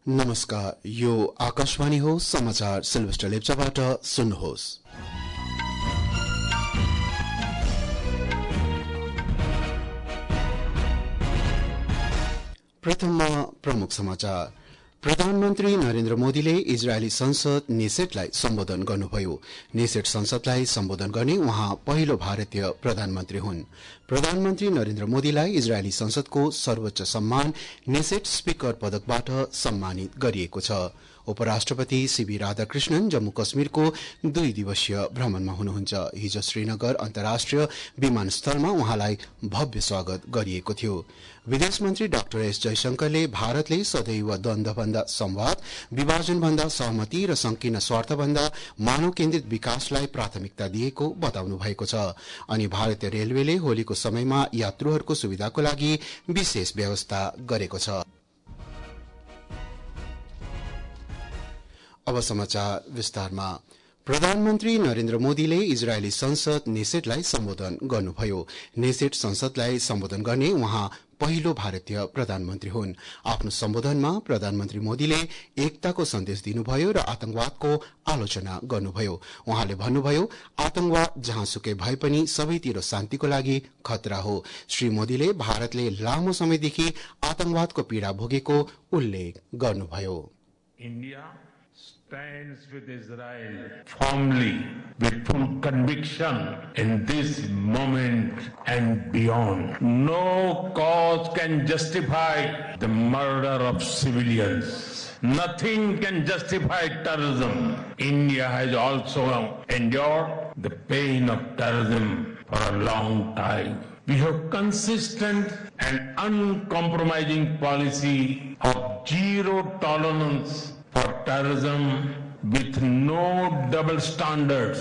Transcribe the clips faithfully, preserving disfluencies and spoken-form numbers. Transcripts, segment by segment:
नमस्कार, यो आकाशवाणी हो। समाचार सिल्भेस्टर लेप्चाबाट सुन्नुहोस्। प्रथममा प्रमुख समाचार। प्रधानमन्त्री नरेन्द्र मोदीले इजरायली संसद नेसेटलाई सम्बोधन गर्नुभयो। नेसेट संसदलाई सम्बोधन गर्ने उहाँ पहिलो भारतीय प्रधानमन्त्री हुन्। प्रधानमन्त्री नरेन्द्र मोदीलाई इजरायली संसदको सर्वोच्च सम्मान नेसेट स्पीकर पदकबाट सम्मानित गरिएको छ। उपराष्ट्रपति सीबी राधाकृष्णन जम्मू कश्मीरको दुई दिवसीय भ्रमणमा हुनुहुन्छ। हिजो श्रीनगर अन्तर्राष्ट्रिय विमानस्थलमा उहाँलाई भव्य स्वागत गरिएको थियो। विदेश मन्त्री डाक्टर एस जयशंकरले भारतले सदैव द्वन्द्वभन्दा संवाद, विभाजनभन्दा सहमति र संकीर्ण स्वार्थभन्दा मानव केन्द्रित विकासलाई प्राथमिकता दिएको बताउनु भएको छ। अनि भारतीय रेलवेले होलीको समयमा यात्रुहरूको सुविधाको लागि विशेष व्यवस्था गरेको छ। अब समाचार विस्तारमा। प्रधानमन्त्री नरेन्द्र मोदीले इजरायली संसद नेसेटलाई सम्बोधन गर्नुभयो। नेसेट संसदलाई सम्बोधन गर्ने उहाँ पहिलो भारतीय प्रधानमन्त्री हुन्। आफ्नो सम्बोधनमा प्रधानमन्त्री मोदीले एकताको सन्देश दिनुभयो र आतंकवादको आलोचना गर्नुभयो। उहाँले भन्नुभयो, आतंकवाद जहाँसुकै भए पनि सबैतिर शान्तिको लागि खतरा हो। श्री मोदीले भारतले लामो समयदेखि आतंकवादको पीड़ा भोगेको उल्लेख गर्नुभयो। India stands with Israel firmly, with full conviction in this moment and beyond. No cause can justify the murder of civilians. Nothing can justify terrorism. India has also endured the pain of terrorism for a long time. We have consistent and uncompromising policy of zero tolerance for terrorism with no double standards.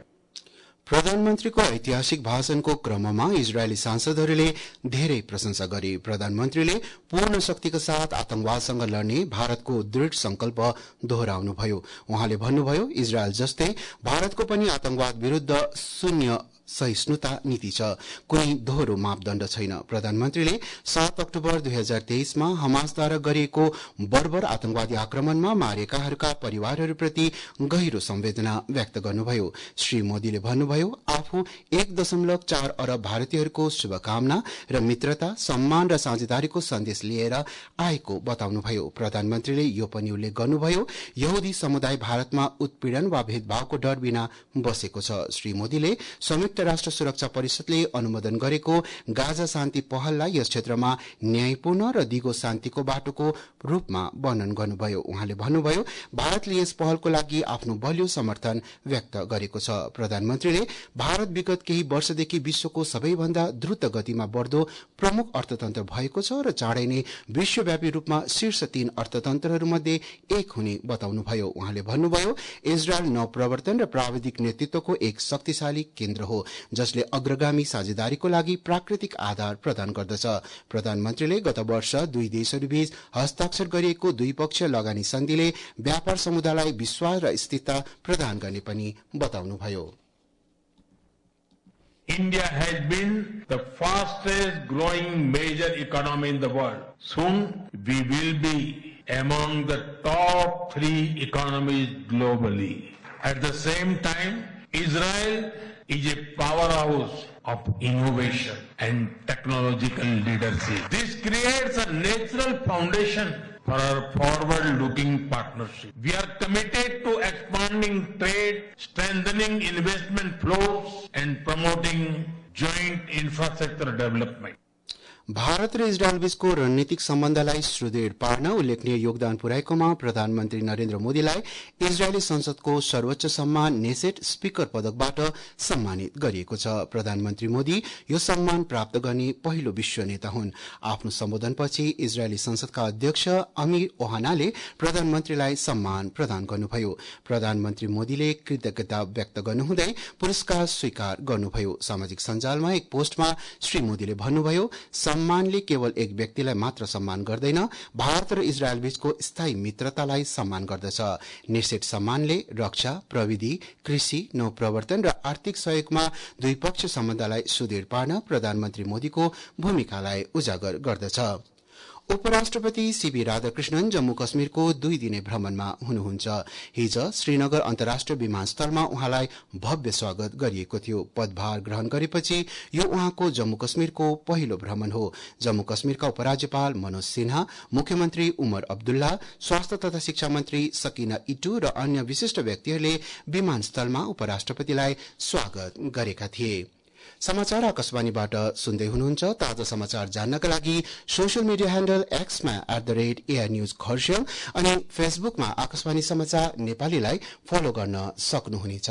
प्रधानमन्त्रीको ऐतिहासिक भाषणको क्रममा इजरायली सांसदहरूले धेरै प्रशंसा गरे। प्रधानमन्त्रीले पूर्ण शक्तिका साथ आतंकवादसँग लड्ने भारतको दृढ संकल्प दोहोऱ्याउनुभयो। उहाँले भन्नुभयो, इजरायल जस्तै भारतको पनि आतंकवाद विरूद्ध शून्य सहिष्णुता नीति छ, कुनै दोहोरो मापदण्ड छैन। प्रधानमन्त्रीले सात अक्टोबर दुई हजार तेइसमा हमासद्वारा गरिएको बर्बर आतंकवादी आक्रमणमा मारिएकाहरूका परिवारहरूप्रति गहिरो संवेदना व्यक्त गर्नुभयो। श्री मोदीले भन्नुभयो, आफू एक दशमलव चार अरब भारतीयहरूको शुभकामना र मित्रता, सम्मान र साझेदारीको सन्देश लिएर आएको बताउनुभयो। प्रधानमन्त्रीले यो पनि उल्लेख गर्नुभयो, यहुदी समुदाय भारतमा उत्पीड़न वा भेदभावको डर बिना बसेको छ। श्री मोदीले संयुक्त राष्ट्र सुरक्षा परिषदले अनुमोदन गरेको गाजा शान्ति पहललाई यस क्षेत्रमा न्यायपूर्ण र दिगो शान्तिको बाटोको रूपमा वर्णन गर्नुभयो। उहाँले भन्नुभयो, भारतले यस पहलको लागि आफ्नो बलियो समर्थन व्यक्त गरेको छ। प्रधानमन्त्रीले भारत विगत केही वर्षदेखि विश्वको सबैभन्दा द्रुत गतिमा बढ्दो प्रमुख अर्थतन्त्र भएको छ र चाँडै नै विश्वव्यापी रूपमा शीर्ष तीन अर्थतन्त्रहरूमध्ये एक हुने बताउनुभयो। उहाँले भन्नुभयो, इजरायल नवप्रवर्तन र प्राविधिक नेतृत्वको एक शक्तिशाली केन्द्र हो जसले अग्रगामी साझेदारीको लागि प्राकृतिक आधार प्रदान गर्दछ। प्रधानमन्त्रीले गत वर्ष दुई देशहरूबीच हस्ताक्षर गरिएको द्विपक्षीय लगानी सन्धिले व्यापार समुदायलाई विश्वास र स्थिरता प्रदान गर्ने पनि बताउनुभयो। India has been the fastest growing major economy in the world. Soon we will be among the top three economies globally. At the same time, Israel is a powerhouse of innovation and technological leadership. This creates a natural foundation for our forward-looking partnership. We are committed to expanding trade, strengthening investment flows, and promoting joint infrastructure development. Bharat र Israel बीचको रणनीतिक सम्बन्धलाई सुदृढ पार्न उल्लेखनीय योगदान पुर्याएकोमा प्रधानमन्त्री नरेन्द्र मोदीलाई इजरायली संसदको सर्वोच्च सम्मान नेसेट स्पीकर पदकबाट सम्मानित गरिएको छ। प्रधानमन्त्री मोदी यो सम्मान प्राप्त गर्ने पहिलो विश्व नेता हुन्। आफ्नो सम्बोधनपछि इजरायली संसदका अध्यक्ष अमीर ओहानाले प्रधानमन्त्रीलाई सम्मान प्रदान गर्नुभयो। प्रधानमन्त्री मोदीले कृतज्ञता व्यक्त गर्नुहुँदै पुरस्कार स्वीकार गर्नुभयो। सामाजिक सञ्जालमा एक पोस्टमा श्री मोदीले भन्नुभयो, सम्मानले केवल एक व्यक्तिलाई मात्र सम्मान गर्दैन, भारत र इजरायल बीचको स्थायी मित्रतालाई सम्मान गर्दछ। नेसेट सम्मानले रक्षा, प्रविधि, कृषि, नवप्रवर्तन र आर्थिक सहयोगमा द्विपक्षीय सम्बन्धलाई सुदृढ पार्न प्रधानमन्त्री मोदीको भूमिकालाई उजागर गर्दछ। उपराष्ट्रपति सीबी राधाकृष्णन जम्मू कश्मीरको दुई दिने भ्रमणमा हुनुहुन्छ। हिज श्रीनगर अन्तर्राष्ट्रिय विमानस्थलमा उहाँलाई भव्य स्वागत गरिएको थियो। पदभार ग्रहण गरेपछि यो उहाँको जम्मू कश्मीरको पहिलो भ्रमण हो। जम्मू कश्मीरका उपराज्यपाल मनोज सिन्हा, मुख्यमन्त्री उमर अब्दुल्ला, स्वास्थ्य तथा शिक्षा मन्त्री सकिना इटू र अन्य विशिष्ट व्यक्तिहरूले विमानस्थलमा उपराष्ट्रपतिलाई स्वागत गरेका थिए। समाचार आकाशवाणीबाट सुन्दै हुनुहुन्छ। ताजा समाचार जान्नका लागि सोशल मिडिया ह्यान्डल एक्समा at the rate AI news Kurseong अनि फेसबुकमा आकाशवाणी समाचार नेपालीलाई फलो गर्न सक्नुहुनेछ।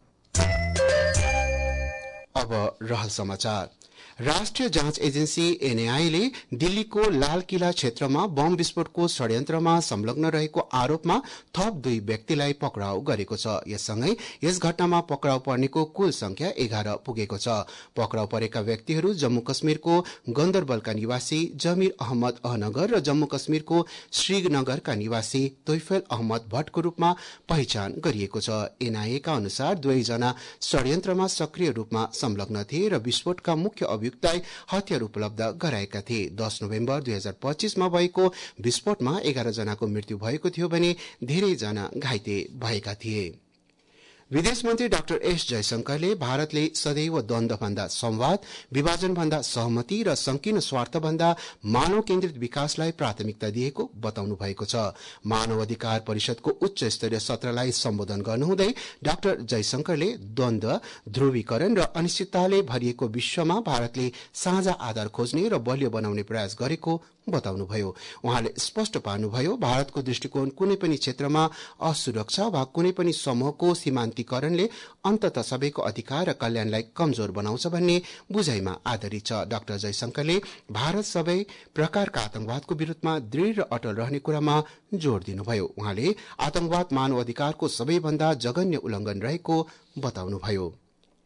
अब रहल समाचार। राष्ट्रिय जाँच एजेन्सी एनआईए ले दिल्लीको लाल किला क्षेत्रमा बम विस्फोटको षड्यन्त्रमा संलग्न रहेको आरोपमा थप दुई व्यक्तिलाई पक्राउ गरेको छ। यससँगै यस घटनामा पक्राउ पर्नेको कुल संख्या एघार पुगेको छ। पक्राउ परेका व्यक्तिहरू जम्मू कश्मीरको गन्दरबलका निवासी जमीर अहमद अहनगर र जम्मू कश्मीरको श्रीनगरका निवासी तोइफेल अहमद भट्टको रूपमा पहिचान गरिएको छ। एनआईएका अनुसार दुवैजना षड्यन्त्रमा सक्रिय रूपमा संलग्न थिए र विस्फोटका मुख्य अभियुक्तलाई हतियार उपलब्ध गराएका थिए। दस नोभेम्बर दुई हजार पच्चीसमा भएको विस्फोटमा एघार जनाको मृत्यु भएको थियो भने धेरैजना घाइते भएका थिए। विदेश मन्त्री डाक्टर एस जयशंकरले भारतले सदैव द्वन्द्वभन्दा संवाद, विभाजनभन्दा सहमति र संकीर्ण स्वार्थभन्दा मानव केन्द्रित विकासलाई प्राथमिकता दिएको बताउनु भएको छ। मानव अधिकार परिषदको उच्च स्तरीय सत्रलाई सम्बोधन गर्नुहुँदै डाक्टर जयशंकरले द्वन्द्व, ध्रुवीकरण र अनिश्चितताले भरिएको विश्वमा भारतले साझा आधार खोज्ने र बलियो बनाउने प्रयास गरेको बताउनुभयो। उहाँले स्पष्ट पार्नुभयो, भारतको दृष्टिकोण कुनै पनि क्षेत्रमा असुरक्षा वा कुनै पनि समूहको सीमान्तीकरणले अन्ततः सबैको अधिकार र कल्याणलाई कमजोर बनाउँछ भन्ने बुझाइमा आधारित छ। डाक्टर जयशंकरले भारत सबै प्रकारका आतंकवादको विरूद्धमा दृढ़ र अटल रहने कुरामा जोड़ दिनुभयो। उहाँले आतंकवाद मानव अधिकारको सबैभन्दा जघन्य उल्लंघन रहेको बताउनुभयो।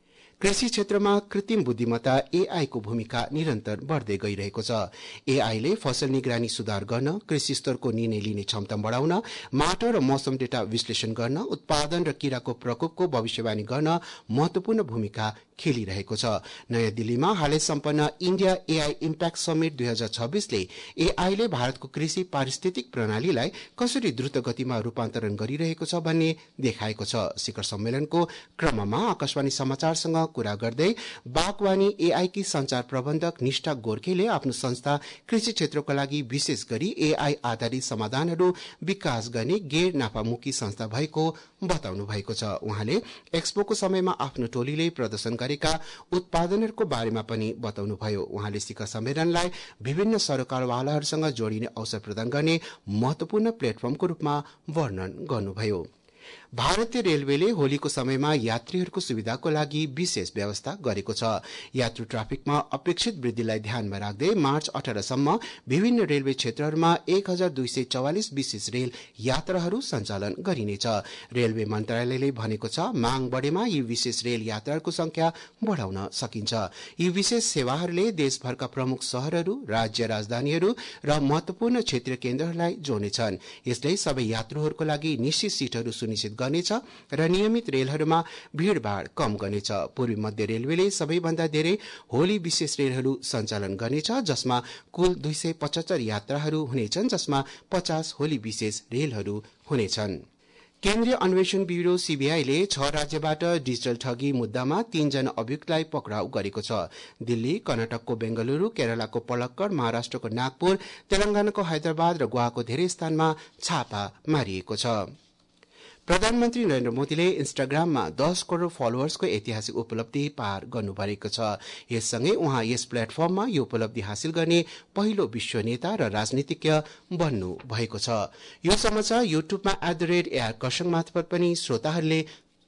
कृषि क्षेत्रमा कृत्रिम बुद्धिमत्ता एआई को भूमिका निरन्तर बढ़दै गइरहेको छ। एआई ले फसल निगरानी सुधार गर्न, कृषि स्तरको निर्णय लिने क्षमता बढ़ाउन, माटो र मौसम डेटा विश्लेषण गर्न, उत्पादन र कीराको प्रकोपको भविष्यवाणी गर्न महत्वपूर्ण भूमिका खेलिरहेको छ। नयाँ दिल्लीमा हालै सम्पन्न इण्डिया एआई इम्प्याक्ट समिट दुई हजार छब्बीसले एआईले भारतको कृषि पारिस्थितिक प्रणालीलाई कसरी द्रुत गतिमा रूपान्तरण गरिरहेको छ भन्ने देखाएको छ। शिखर सम्मेलनको क्रममा आकाशवाणी समाचारसँग कुरा गर्दै बागवानी एआई की संचार प्रबन्धक निष्ठा गोर्खेले आफ्नो संस्था कृषि क्षेत्रको लागि विशेष गरी एआई आधारित समाधानहरू विकास गर्ने गैर नाफामुखी संस्था भएको बताउनु भएको छ। उहाँले एक्सपोको समयमा आफ्नो टोलीले प्रदर्शन गरेका उत्पादनहरूको बारेमा पनि बताउनुभयो। उहाँले शिखर सम्मेलनलाई विभिन्न सरकारवालाहरूसँग जोडिने अवसर प्रदान गर्ने महत्वपूर्ण प्लेटफर्मको रूपमा वर्णन गर्नुभयो। भारतीय रेलवेले होलीको समयमा यात्रीहरूको सुविधाको लागि विशेष व्यवस्था गरेको छ। यात्रु ट्राफिकमा अपेक्षित वृद्धिलाई ध्यानमा राख्दै मार्च अठारसम्म विभिन्न रेलवे क्षेत्रहरूमा एक हजार दुई सय चौवालिस विशेष रेल यात्राहरू सञ्चालन गरिनेछ। रेलवे मन्त्रालयले भनेको छ, माग बढेमा यी विशेष रेल यात्राहरूको संख्या बढ़ाउन सकिन्छ। यी विशेष सेवाहरूले देशभरका प्रमुख शहरहरू, राज्य राजधानीहरू र महत्वपूर्ण क्षेत्रीय केन्द्रहरूलाई जोड्नेछन्। यसले सबै यात्रुहरूको लागि निश्चित सीटहरू सुनिश्चित गर्नेछ र नियमित रेलहरूमा भीड़भाड़ कम गर्नेछ। पूर्वी मध्य रेलवेले सबैभन्दा धेरै होली विशेष रेलहरू सञ्चालन गर्नेछ, जसमा कुल दुई सय पचहत्तर यात्राहरू हुनेछन्, जसमा पचास होली विशेष रेलहरू हुनेछन्। केन्द्रीय अन्वेषण ब्यूरो सीबीआईले छ राज्यबाट डिजिटल ठगी मुद्दामा तीनजना अभियुक्तलाई पक्राउ गरेको छ। दिल्ली, कर्नाटकको बेंगलुरू, केरलाको पलक्कड, महाराष्ट्रको नागपुर, तेलंगानाको हैदराबाद र गोवाको धेरै स्थानमा छापा मारिएको छ। प्रधानमन्त्री नरेन्द्र मोदीले इन्स्टाग्राममा दस करोड़ फलोअर्सको ऐतिहासिक उपलब्धि पार गर्नुभएको छ। यससँगै उहाँ यस प्लेटफर्ममा यो उपलब्धि हासिल गर्ने पहिलो विश्व नेता र राजनीतिज्ञ बन्नु भएको छ। यो समाचार युट्युबमा at the rate AIR Kurseong मार्फत पनि श्रोताहरूले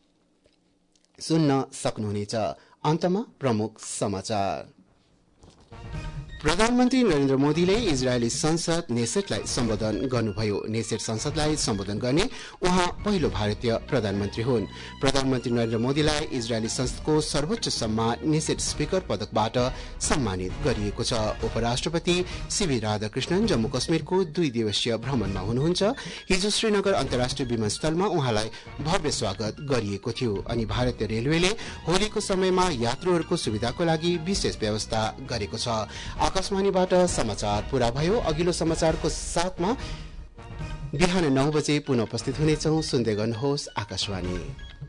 सुन्न सक्नुहुनेछ। अन्तमा प्रमुख समाचार। प्रधानमन्त्री नरेन्द्र मोदीले इजरायली संसद नेसेटलाई सम्बोधन गर्नुभयो। नेसेट संसदलाई सम्बोधन गर्ने उहाँ पहिलो भारतीय प्रधानमन्त्री हुन्। प्रधानमन्त्री नरेन्द्र मोदीलाई इजरायली संसदको सर्वोच्च सम्मान नेसेट स्पीकर पदकबाट सम्मानित गरिएको छ। उपराष्ट्रपति सीबी राधाकृष्णन जम्मू कश्मीरको दुई दिवसीय भ्रमणमा हुनुहुन्छ। हिजो श्रीनगर अन्तर्राष्ट्रिय विमानस्थलमा उहाँलाई भव्य स्वागत गरिएको थियो अनि भारतीय रेलवेले होलीको समयमा यात्रुहरूको सुविधाको लागि विशेष व्यवस्था गरेको छ। आकाशवाणीबाट समाचार पूरा भयो। अघिल्लो समाचारको साथमा बिहान नौ बजे पुनः उपस्थित हुनेछौं। सुन्दै गर्नुहोस् आकाशवाणी।